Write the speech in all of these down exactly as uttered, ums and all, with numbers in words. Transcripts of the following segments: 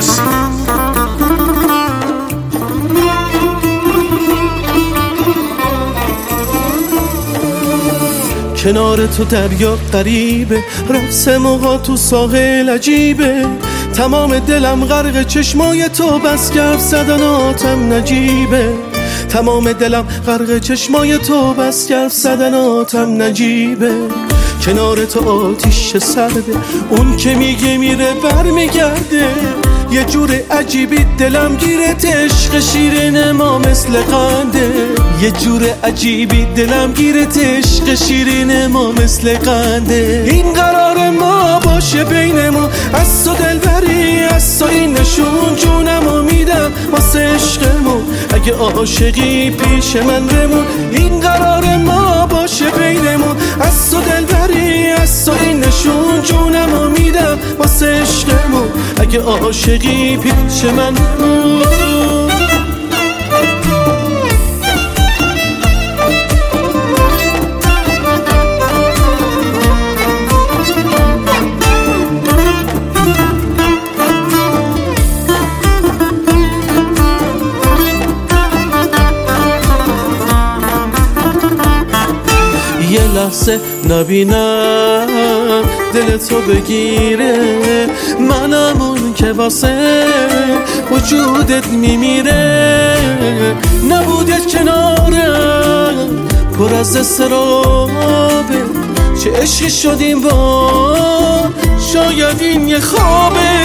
عباسی. کنار تو دریا قریبه، رقص موها تو ساحل عجیبه، تمام دلم غرق چشمای تو، بس که حرف زدناتم نجیبه. تمام دلم غرق چشمای تو، بس که حرف زدناتم نجیبه. کنار تو آتیش سرده، اون که میگه میره بر میگرده، یه جور عجیبی دلم گیرت، عشق شیرین ما مثل قنده. یه جور عجیبی دلم گیرت، عشق شیرین ما مثل قنده. این قرار ما باشه بینمون، از تو دلبری، از تو این نشون، جونمو میدم واسه عشقمون، اگه عاشقی پیش من بمون. این قرار ما باشه بینمون، از تو دلبری، از تو این نشون، جونمو میدم واسه عشقمون، اگه عاشقی پیش من بمون. یه لحظه نبینم دل تو بگیره، منم اون که واسه وجودت میمیره. نبود یه کنارم پر از استرابه، چه عشقی شدیم با، شاید این یه خوابه.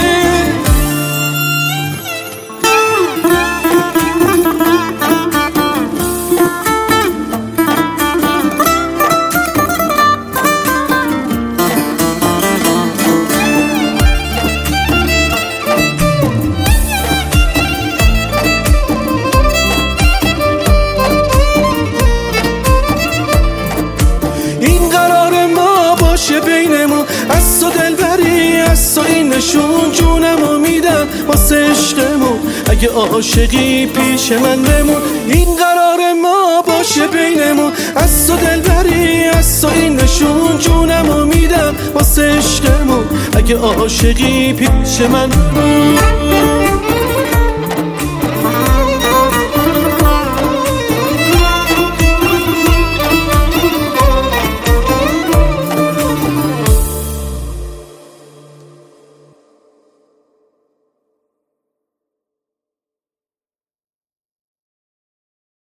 بینمون از تو دلبری، از تو این نشون، جونمو میدم واسه عشقمون، اگه عاشقی پیش من بمون. این قرار ما باشه بینمون، از تو دلبری، از تو این نشون، جونمو میدم واسه عشقمون، اگه عاشقی پیش من بمون.